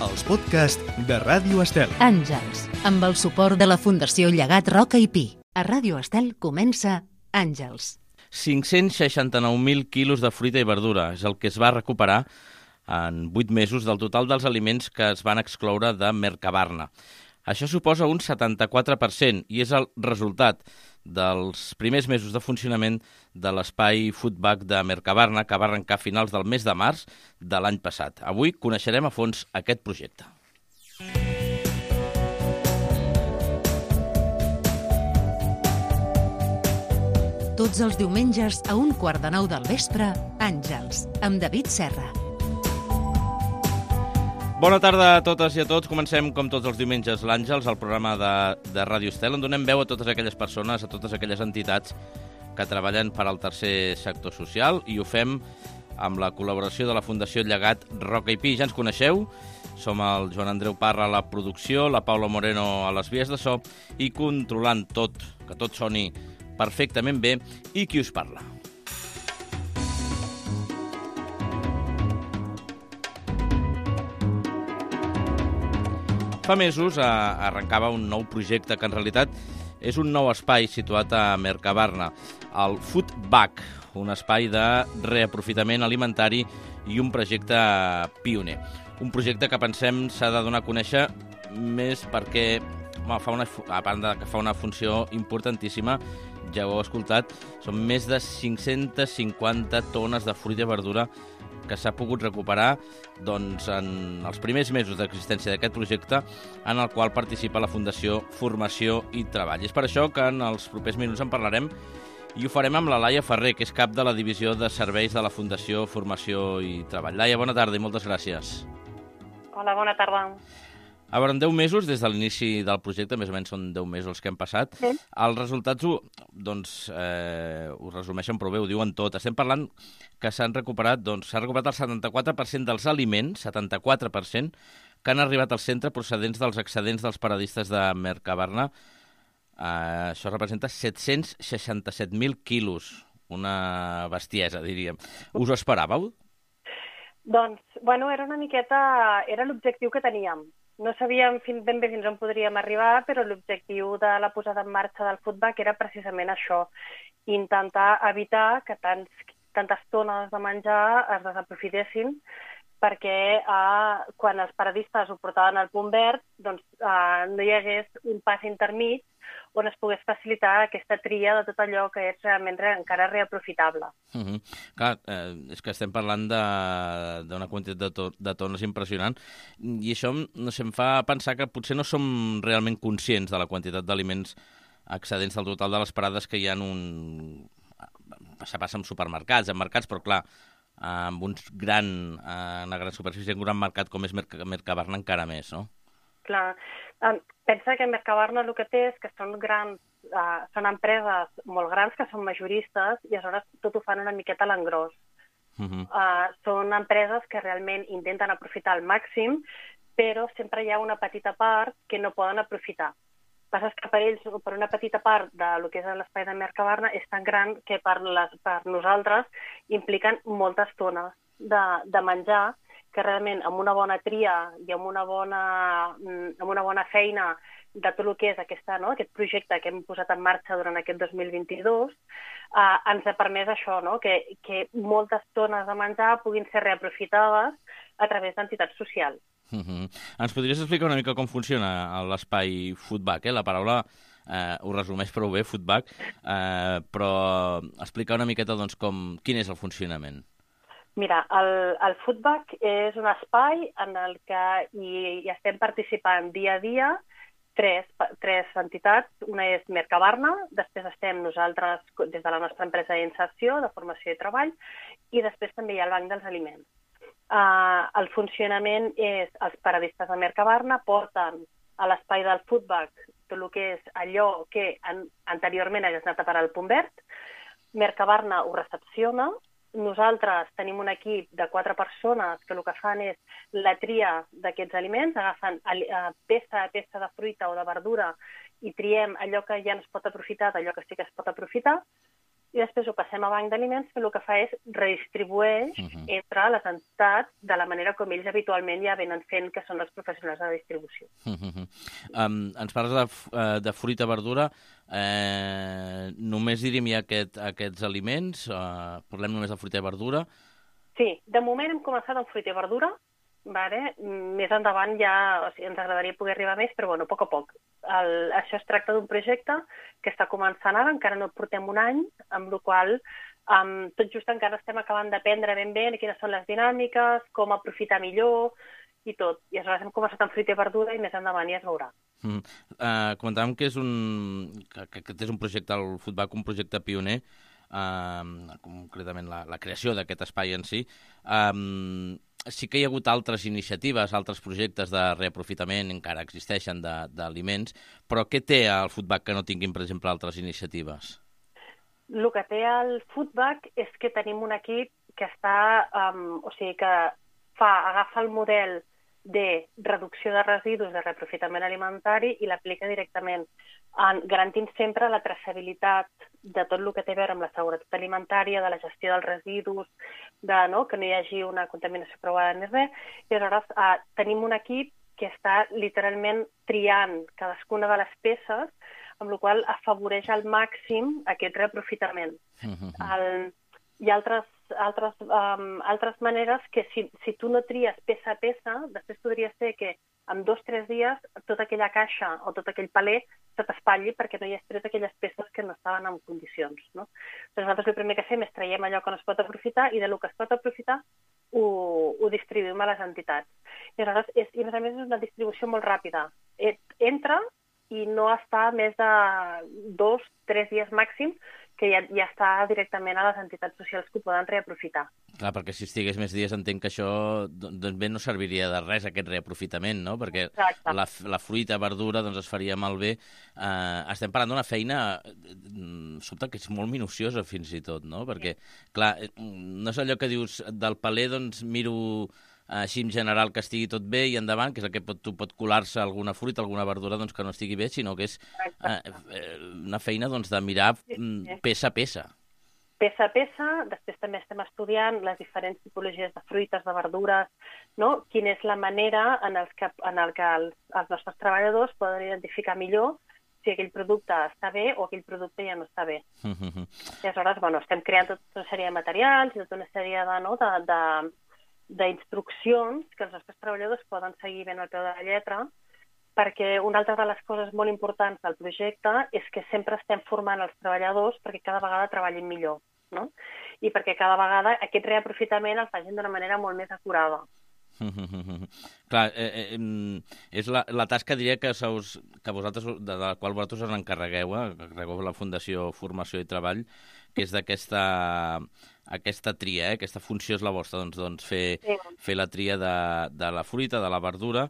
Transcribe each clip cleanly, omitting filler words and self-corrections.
els podcasts de Ràdio Estel. Àngels, amb el suport de la Fundació Llegat Roca i Pi. A Ràdio Estel comença Àngels. 569.000 quilos de fruita i verdura és el que es va recuperar en 8 mesos del total dels aliments que es van excloure de Mercabarna. Això suposa un 74% i és el resultat dels primers mesos de funcionament de l'espai Foodback de Mercabarna, que va arrencar a finals del mes de març de l'any passat. Avui coneixerem a fons aquest projecte. Tots els diumenges a 8:45 del vespre, Àngels, amb David Serra. Bona tarda a totes i a tots. Comencem, com tots els diumenges, l'Àngels, el programa de Ràdio Estel, on donem veu a totes aquelles persones, a totes aquelles entitats que treballen per al tercer sector social, i ho fem amb la col·laboració de la Fundació Llegat Roca i Pi. Ja ens coneixeu, som el Joan Andreu Parra a la producció, la Paula Moreno a les vies de so, i controlant tot, que tot soni perfectament bé, i qui us parla. Fa mesos arrencava un nou projecte que en realitat és un nou espai situat a Mercabarna, el Foodback, un espai de reaprofitament alimentari i un projecte pioner. Un projecte que pensem s'ha de donar a conèixer més perquè, a banda que fa una funció importantíssima, ja ho heu escoltat, són més de 550 tones de fruita i verdura que s'ha pogut recuperar en els primers mesos d'existència d'aquest projecte, en el qual participa la Fundació Formació i Treball. És per això que en els propers minuts en parlarem, i ho farem amb la Laia Ferrer, que és cap de la Divisió de Serveis de la Fundació Formació i Treball. Laia, bona tarda i moltes gràcies. Hola, bona tarda. A veure, en 10 mesos, des de l'inici del projecte, més o menys són 10 mesos els que han passat, sí. Els resultats ho resumeixen prou bé, ho diuen tot. Estem parlant que s'ha recuperat el 74% dels aliments, 74%, que han arribat al centre procedents dels excedents dels paradistes de Mercabarna. Això representa 767.000 quilos, una bestiesa, diríem. Us ho esperàveu? Doncs, era una miqueta... Era l'objectiu que teníem. No sabíem ben bé fins on podríem arribar, però l'objectiu de la posada en marxa del Foodback era precisament això, intentar evitar que tantes tones de menjar es desaprofitessin, perquè quan els paradistes ho portaven al punt verd, no hi hagués un pas intermig on es pogués facilitar aquesta tria de tot allò que és realment encara reaprofitable. Clar, és que estem parlant d'una quantitat de tones impressionant, i això em fa pensar que potser no som realment conscients de la quantitat d'aliments excedents del total de les parades que hi ha això passa en supermercats, en mercats, però clar, amb una gran superfície, un gran mercat com és Mercabarna encara més, no? Clar. Pensa que Mercabarna el que té és que són empreses molt grans que són majoristes i aleshores tot ho fan una miqueta a l'engròs. Són empreses que realment intenten aprofitar al màxim, però sempre hi ha una petita part que no poden aprofitar. El que passa és que per ells, per una petita part del que és l'espai de Mercabarna, és tan gran que per nosaltres impliquen moltes tones de menjar, que realment amb una bona tria i amb una bona feina de tot el que és aquest projecte que hem posat en marxa durant aquest 2022, ens ha permès això, que moltes tones de menjar puguin ser reaprofitades a través d'entitats socials. Ens podries explicar una mica com funciona l'espai Foodback? La paraula ho resumeix prou bé, Foodback, però explicar una miqueta quin és el funcionament. Mira, el Foodback és un espai en el que hi estem participant dia a dia tres entitats. Una és Mercabarna, després estem nosaltres des de la nostra empresa d'inserció, de formació i treball, i després també hi ha el Banc dels Aliments. El funcionament és els paradistes de Mercabarna porten a l'espai del Foodback tot el que és allò que anteriorment hagués anat a parar al punt verd. Mercabarna ho recepciona. Nosaltres tenim un equip de 4 persones que el que fan és la tria d'aquests aliments, agafen peça a peça de fruita o de verdura i triem allò que ja no es pot aprofitar d'allò que sí que es pot aprofitar. i després ho passem a banc d'aliments, que el que fa és redistribueix entre les entitats de la manera com ells habitualment ja venen fent, que són els professionals de distribució. Ens parles de fruita, verdura. Només diríem aquests aliments? Parlem només de fruita i verdura? Sí, de moment hem començat amb fruita i verdura. Vale? Més endavant ja ens agradaria poder arribar més, però bueno, a poc a poc. Això es tracta d'un projecte que està començant ara, encara no portem un any, amb la qual tot just encara estem acabant d'aprendre ben bé quines són les dinàmiques, com aprofitar millor i tot. I aleshores hem començat amb fruita i verdura i més endavant ja es veurà. Comentàvem que és un projecte, el Foodback, un projecte pioner, concretament la creació d'aquest espai en si. Sí que hi ha hagut altres iniciatives, altres projectes de reaprofitament, encara existeixen, d'aliments, però què té el Foodback que no tinguin, per exemple, altres iniciatives? El que té el Foodback és que tenim un equip que que agafa el model de reducció de residus de reaprofitament alimentari i l'aplica directament, garantint sempre la traçabilitat de tot el que té a veure amb la seguretat alimentària, de la gestió dels residus, que no hi hagi una contaminació provada ni res. I aleshores tenim un equip que està literalment triant cadascuna de les peces, amb la qual afavoreix al màxim aquest reaprofitament. Hi ha altres maneres que si tu no tries peça a peça, després podria ser que en 2 o 3 dies tota aquella caixa o tot aquell paler se t'espatlli perquè no hi has tret aquelles peces que no estaven en condicions. No? Doncs nosaltres el primer que fem és traiem allò que no es pot aprofitar i del que es pot aprofitar ho distribuïm a les entitats. I a més a més és una distribució molt ràpida. Entra i no està més de 2 o 3 dies màxim, que ja està directament a les entitats socials que ho poden reaprofitar. Clar, perquè si estigués més dies entenc que això bé no serviria de res, aquest reaprofitament, no? Perquè la fruita, verdura, doncs es faria malbé. Estem parlant d'una feina, sobte que és molt minuciosa fins i tot, no? Perquè, clar, no és allò que dius del paler, doncs miro així en general que estigui tot bé i endavant, que és el que pot colar-se alguna fruita, alguna verdura doncs, que no estigui bé, sinó que és una feina doncs, de mirar peça a peça. Peça a peça, després també estem estudiant les diferents tipologies de fruites, de verdures, no? Quina és la manera en què els nostres treballadors poden identificar millor si aquell producte està bé o aquell producte ja no està bé. I aleshores, estem creant tota una sèrie de materials i tota una sèrie d'instruccions que els nostres treballadors poden seguir ben al peu de la lletra, perquè una altra de les coses molt importants del projecte és que sempre estem formant els treballadors perquè cada vegada treballin millor, no? I perquè cada vegada aquest reaprofitament el facin d'una manera molt més acurada. Clar, és la tasca, diria, que vosaltres, de la qual vosaltres us encarregueu, la Fundació Formació i Treball, que és aquesta tria, aquesta funció és la vostra, doncs fer la tria de la fruita, de la verdura.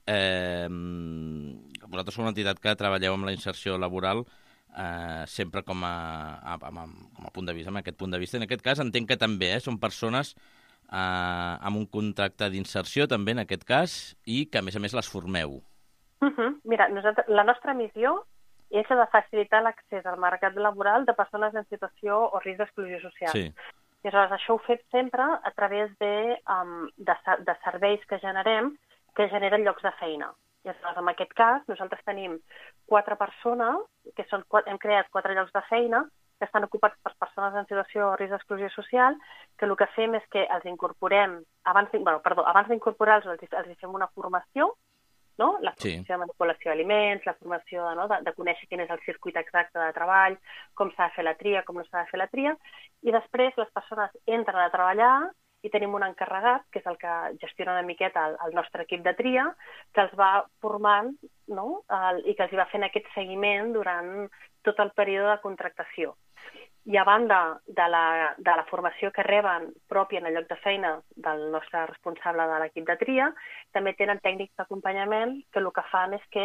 Vosaltres sou una entitat que treballeu amb la inserció laboral sempre com a punt de vista, amb aquest punt de vista. En aquest cas entenc que també són persones amb un contracte d'inserció també en aquest cas i que a més les formeu. Mira, la nostra missió és la de facilitar l'accés al mercat laboral de persones en situació o risc d'exclusió social. Sí. I aleshores això ho fem sempre a través de serveis que generem que generen llocs de feina. I aleshores, en aquest cas, nosaltres tenim 4 persones, hem creat 4 llocs de feina que estan ocupats per persones en situació o risc d'exclusió social, que el que fem és que els incorporem, abans d'incorporar-los els fem una formació, no? La formació de manipulació d'aliments, la formació de conèixer quin és el circuit exacte de treball, com s'ha de fer la tria, com no s'ha de fer la tria, i després les persones entren a treballar i tenim un encarregat, que és el que gestiona una miqueta el nostre equip de tria, que els va formant, no? I que els va fent aquest seguiment durant tot el període de contractació. I a banda de la formació que reben pròpia en el lloc de feina del nostre responsable de l'equip de tria, també tenen tècnics d'acompanyament que el que fan és que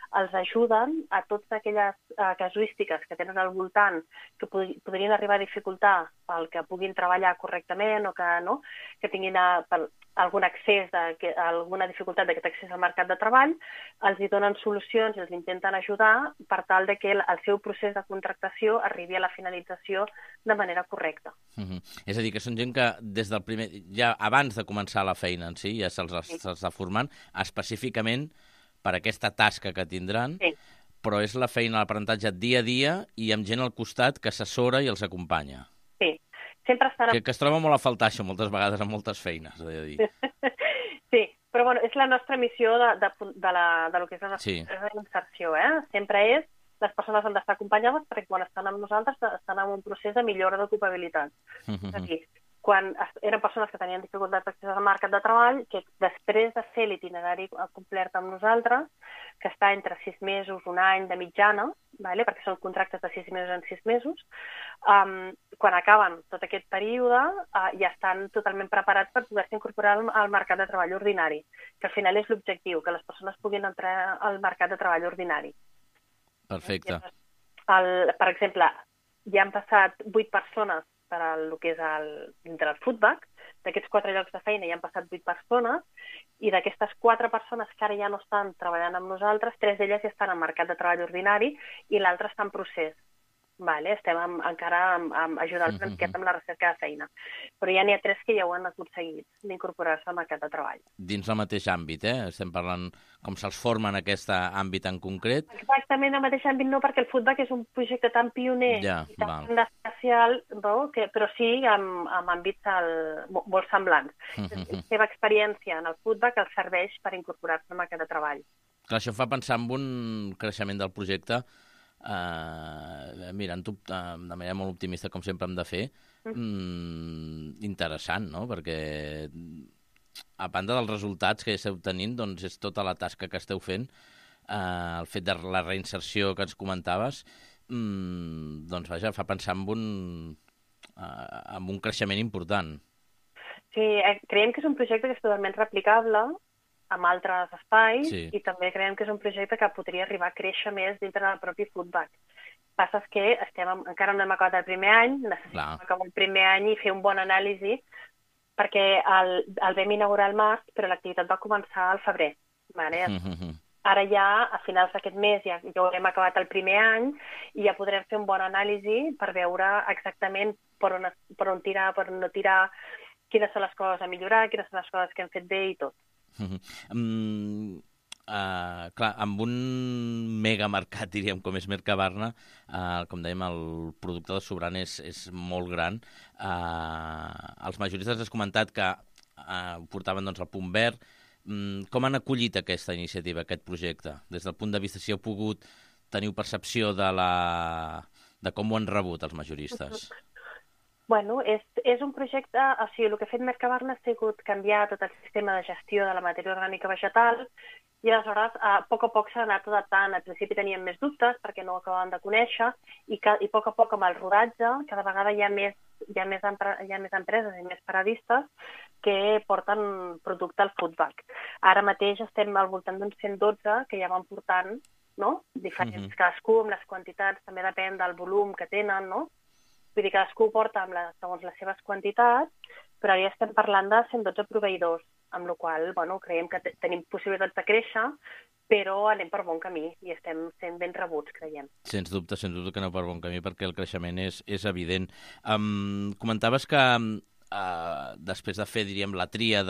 els ajuden a totes aquelles casuístiques que tenen al voltant que podrien arribar a dificultar el que puguin treballar correctament o que tinguin algun accés, alguna dificultat d'aquest accés al mercat de treball, els hi donen solucions i els intenten ajudar per tal de que el seu procés de contractació arribi a la finalització de manera correcta. És a dir, que són gent que des del primer, ja abans de començar la feina en si, ja se'ls està formant específicament per aquesta tasca que tindran, però és la feina, l'aprenentatge dia a dia i amb gent al costat que assessora i els acompanya. Sí. Sempre estan... Que es troba molt a faltar això moltes vegades en moltes feines, he de dir. Sí, però bueno, és la nostra missió de lo que és la nostra inserció. Sempre és, les persones han d'estar acompanyades perquè quan estan amb nosaltres estan en un procés de millora d'ocupabilitat. És a dir, quan eren persones que tenien dificultats d'accés al mercat de treball, que després de fer l'itinerari complet amb nosaltres, que està entre 6 mesos, un any de mitjana, perquè són contractes de 6 mesos en 6 mesos, quan acaben tot aquest període ja estan totalment preparats per poder-se incorporar al mercat de treball ordinari, que al final és l'objectiu, que les persones puguin entrar al mercat de treball ordinari. Perfecte. Per exemple, ja han passat 8 persones per al que és dintre del Foodback. D'aquests 4 llocs de feina ja han passat 8 persones i d'aquestes 4 persones que ara ja no estan treballant amb nosaltres, 3 d'elles ja estan al mercat de treball ordinari i l'altra està en procés. Estem encara ajudant-los una miqueta amb la recerca de feina. Però ja n'hi ha 3 que ja ho han aconseguit d'incorporar-se al mercat de treball. Dins el mateix àmbit, Estem parlant com se'ls forma en aquest àmbit en concret. Exactament, el mateix àmbit no, perquè el Foodback és un projecte tan pioner i tan especial, però sí amb àmbits molt semblants. La seva experiència en el Foodback els serveix per incorporar-se al mercat de treball. Clar, això fa pensar en un creixement del projecte mirant de manera molt optimista, com sempre hem de fer, interessant, no? Perquè a banda dels resultats que esteu tenint, doncs és tota la tasca que esteu fent, el fet de la reinserció que ens comentaves, doncs vaja, fa pensar en un creixement important. Sí, creiem que és un projecte que és totalment replicable amb altres espais i també creiem que és un projecte que podria arribar a créixer més dintre del propi Foodback. Passa que encara no hem acabat el primer any, necessitem acabar el primer any i fer un bon anàlisi perquè el vam inaugurar al març, però l'activitat va començar al febrer. Ara ja, a finals d'aquest mes, ja haurem acabat el primer any i ja podrem fer un bon anàlisi per veure exactament per on tirar, per on no tirar, quines són les coses a millorar, quines són les coses que hem fet bé i tot. Clar, amb un megamercat, diríem, com és Mercabarna, com dèiem, el producte de sobrant és molt gran. Els majoristes has comentat que portaven el Punt Verd. Com han acollit aquesta iniciativa, aquest projecte? Des del punt de vista, si heu pogut tenir percepció de com ho han rebut els majoristes? Bueno, és un projecte, o sigui, el que ha fet Mercabarna ha sigut canviar tot el sistema de gestió de la matèria orgànica vegetal i aleshores a poc s'ha anat adaptant. Al principi teníem més dubtes perquè no ho acabàvem de conèixer i a poc amb el rodatge cada vegada hi ha més empreses i més paradistes que porten producte al Foodback. Ara mateix estem al voltant d'uns 112 que ja van portant, no? Diferents cadascú amb les quantitats, també depèn del volum que tenen, no? Vull dir, cadascú ho porta segons les seves quantitats, però ara ja estem parlant de 112 proveïdors, amb la qual cosa creiem que tenim possibilitats de créixer, però anem per bon camí i estem sent ben rebuts, creiem. Sens dubte que aneu per bon camí perquè el creixement és evident. Comentaves que després de fer, diríem, la tria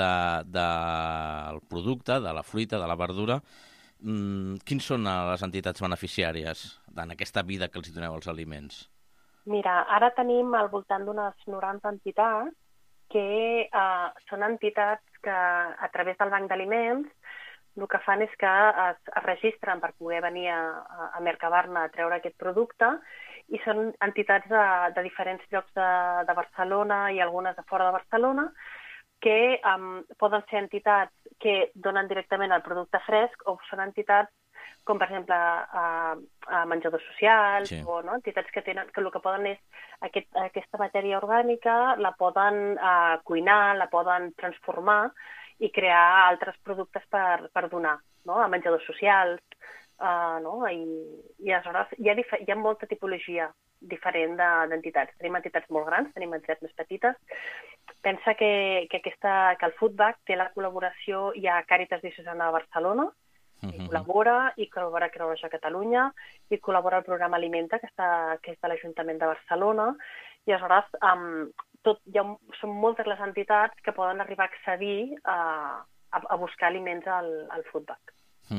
del producte, de la fruita, de la verdura, quins són les entitats beneficiàries en aquesta vida que els doneu als aliments? Mira, ara tenim al voltant d'unes 90 entitats que són entitats que a través del Banc d'Aliments el que fan és que es registren per poder venir a Mercabarna a treure aquest producte i són entitats de diferents llocs de Barcelona i algunes de fora de Barcelona que poden ser entitats que donen directament el producte fresc o són entitats com per exemple menjadors socials o entitats que el que poden és aquesta matèria orgànica la poden cuinar, la poden transformar i crear altres productes per donar, a menjadors socials, no? I aleshores hi ha molta tipologia diferent d'entitats. Tenim entitats molt grans, tenim entitats més petites. Pensa que el Foodback té la col·laboració, hi ha Càritas Diocesana de Barcelona, que col·labora Creu Roja a Catalunya, i col·labora el programa Alimenta, que és de l'Ajuntament de Barcelona, i aleshores són moltes les entitats que poden arribar a accedir a buscar aliments al Foodback.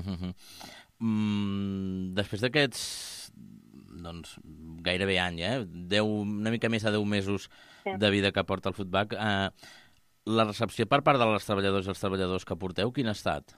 Després d'aquests, doncs, gairebé any, una mica més de 10 mesos de vida que porta el Foodback, la recepció per part de les treballadors i els treballadors que porteu, quina ha estat?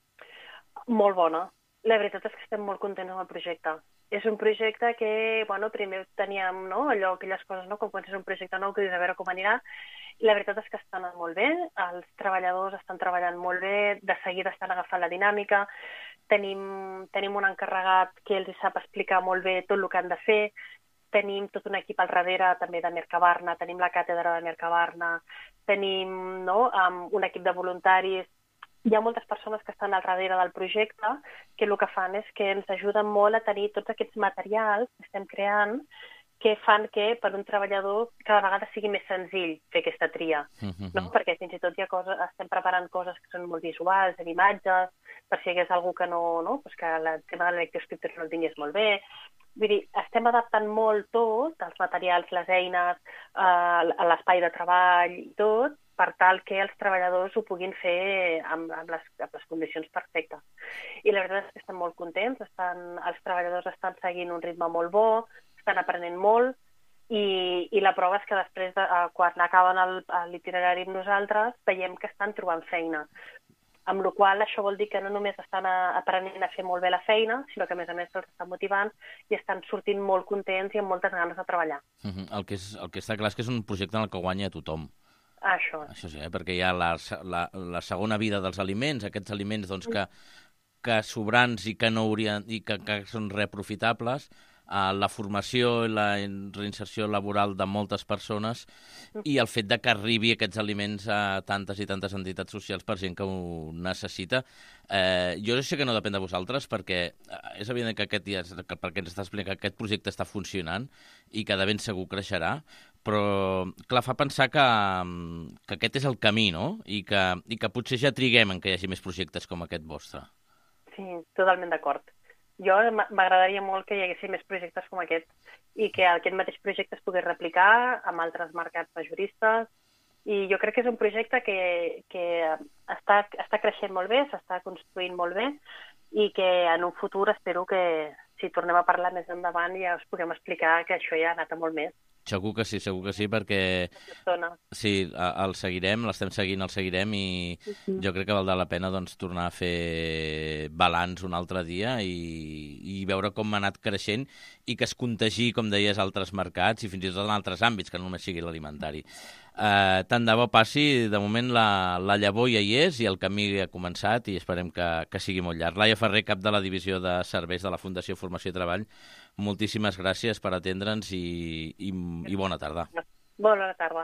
Molt bona. La veritat és que estem molt contents amb el projecte. És un projecte que, primer teníem aquelles coses, com quan és un projecte nou, que dius a veure com anirà, i la veritat és que estan molt bé, els treballadors estan treballant molt bé, de seguida estan agafant la dinàmica, tenim un encarregat que els sap explicar molt bé tot el que han de fer, tenim tot un equip al darrere també de Mercabarna, tenim la càtedra de Mercabarna, tenim un equip de voluntaris. Hi ha moltes persones que estan al darrere del projecte que el que fan és que ens ajuden molt a tenir tots aquests materials que estem creant que fan que per un treballador cada vegada sigui més senzill fer aquesta tria. Perquè fins i tot estem preparant coses que són molt visuals, en imatges, per si hi hagués algú que que el tema de l'electroescriptura no el tingués molt bé. Vull dir, estem adaptant molt tot, els materials, les eines, l'espai de treball i tot, per tal que els treballadors ho puguin fer amb les condicions perfectes. I la veritat és que estem molt contents, els treballadors estan seguint un ritme molt bo, estan aprenent molt, i la prova és que després, quan acaben l'itinerari amb nosaltres, veiem que estan trobant feina. Amb la qual cosa això vol dir que no només estan aprenent a fer molt bé la feina, sinó que a més se'ls estan motivant i estan sortint molt contents i amb moltes ganes de treballar. El que està clar és que és un projecte en el que guanya tothom. Això sí, perquè hi ha la segona vida dels aliments, aquests aliments que sobrants i que no haurien i que són reaprofitables, la formació i la reinserció laboral de moltes persones i el fet de que arribi aquests aliments a tantes i tantes entitats socials per gent que ho necessita. Jo sé que no depèn de vosaltres, perquè és evident que perquè ens està explicant que aquest projecte està funcionant i que de ben segur creixerà, però clar, fa pensar que aquest és el camí, no? I que potser ja triguem en que hi hagi més projectes com aquest vostre. Sí, totalment d'acord. Jo m'agradaria molt que hi haguessin més projectes com aquest i que aquest mateix projecte es pogués replicar amb altres mercats majoristes, i jo crec que és un projecte que està creixent molt bé, s'està construint molt bé, i que en un futur espero que si tornem a parlar més endavant ja us puguem explicar que això ja ha anat a molt més. Segur que sí, perquè sí, el seguirem, l'estem seguint, el seguirem, i jo crec que valdrà la pena tornar a fer balanç un altre dia i veure com ha anat creixent i que es contagi, com deies, a altres mercats i fins i tot en altres àmbits, que no només sigui l'alimentari. Tant de bo passi, de moment la llavor ja hi és i el camí ha començat i esperem que sigui molt llarg. Laia Ferrer, cap de la Divisió de Serveis de la Fundació Formació i Treball, moltíssimes gràcies per atendre'ns i bona tarda. Bona tarda.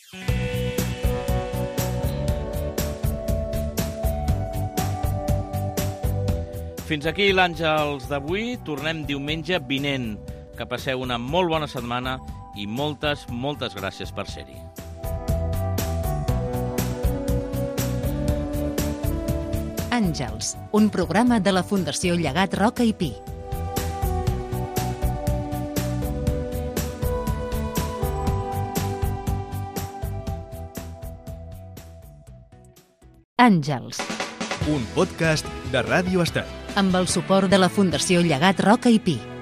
Fins aquí l'Àngels d'avui. Tornem diumenge vinent. Que passeu una molt bona setmana i moltes gràcies per ser-hi. Àngels, un programa de la Fundació Llegat Roca i Pi. Àngels. Un podcast de Ràdio Estel. Amb el suport de la Fundació Llegat Roca i Pi.